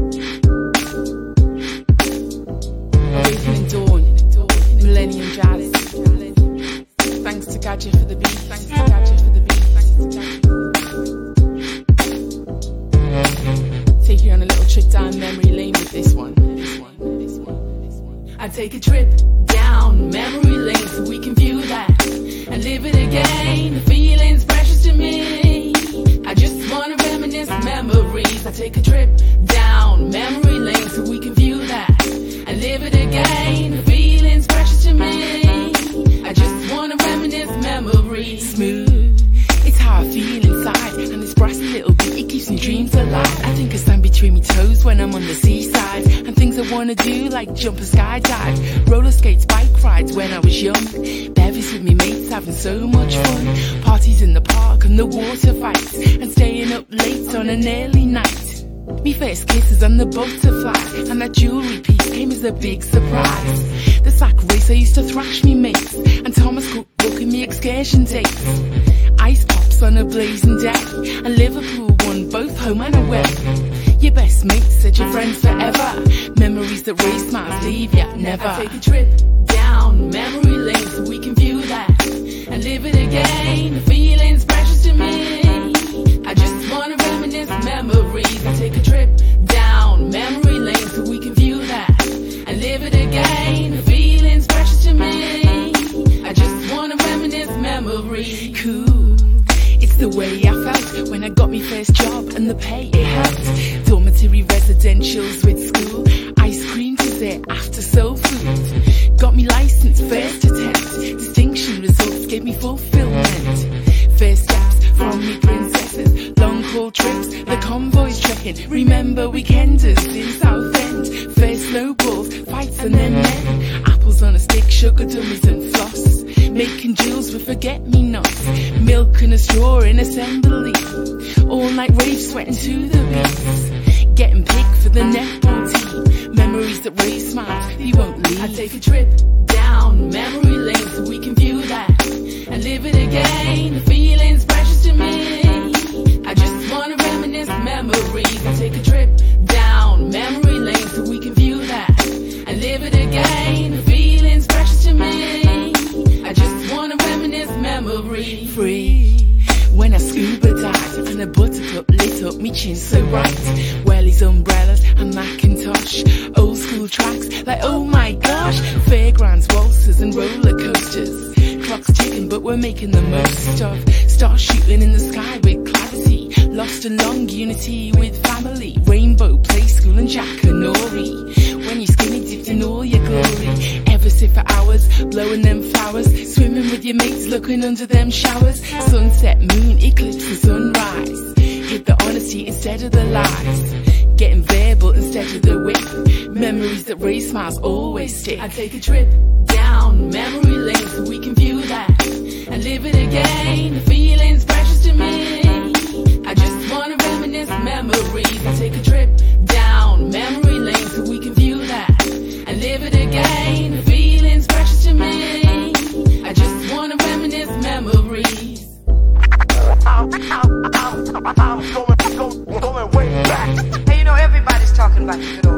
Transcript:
Awakening Dawn, Millennium Jazz. Thanks to Gadget for the beat. Thanks to Gadget for the beat. Thanks to Gadget. Take you on a little trip down memory lane with this one. I take a trip down memory lane so we can view that and live it again. The feeling's precious to me. I just wanna reminisce memories. I take a trip down memory lane so we can view that and live it again. The feeling's precious to me. I just wanna reminisce memories. Smooth, it's how I feel inside, and this brassy little beat, it keeps me dreams alive. I think I stand between my toes when I'm on the seaside, and things I wanna do like jump and skydive, roller skates, bike rides when I was young, bevies with me mates having so much fun, parties in the park and the water fights, and staying up late on an early night. Me first kisses and the butterfly, and that jewellery piece came as a big surprise. The sack race I used to thrash me mates, and Thomas Cook booking me excursion dates. Ice pops on a blazing day, and Liverpool won both home and away. Your best mate said your friends forever, memories that raise smiles leave ya never. I take a trip down memory lane so we can view that and live it again. The feeling's precious to me. I just wanna reminisce memories. I take a trip down memory lane so we can view that and live it again. The feeling's precious to me. I just wanna reminisce memories. Cool, it's the way I felt when I got my first job and the pay it helped. Dormitory residentials with school, ice cream dessert after soul food. Got me license first attempt, distinction results gave me fulfillment. First steps from me princesses, long haul trips, the convoys trekking. Remember weekenders in Southend. First snowballs, fights and then men. Apples on a stick, sugar dummies and floss. Making jewels with forget-me-nots. Milk and a straw in assembly. All night rave sweating to the beats. Getting picked for the netball team. Memories that raise smiles, you won't leave. I take a trip down memory lane so we can view that and live it again. The feeling's precious to me. I just wanna reminisce memories. I take a trip down memory lane so we can view that and live it again. The feeling's precious to me. I just wanna reminisce memories. Free when I scuba dive and a buttercup lit up me chin so bright. Wellies, umbrellas and Macintosh, old school tracks like oh my gosh. Fairgrounds, waltzes and roller coasters. Clock's ticking but we're making the most of. Stars shooting in the sky with clarity. Lost along unity with family. Rainbow, play school and Jackanory. When you skinny dipped in all your glory. Ever sit for hours, blowing them flowers. Swimming with your mates, looking under them showers. Sunset, moon, eclipse and sunrise. Hit the honesty instead of the lies. Getting verbal instead of the whip. Memories that raise smiles always stick. I take a trip down memory lane so we can view that and live it again. The feeling's precious to me. I just wanna reminisce memories. I take a trip down memory lane so we can view that and live it again. The feeling's precious to me. I just wanna reminisce memories. I'm going way back. Hey, you know everybody's talking about the good old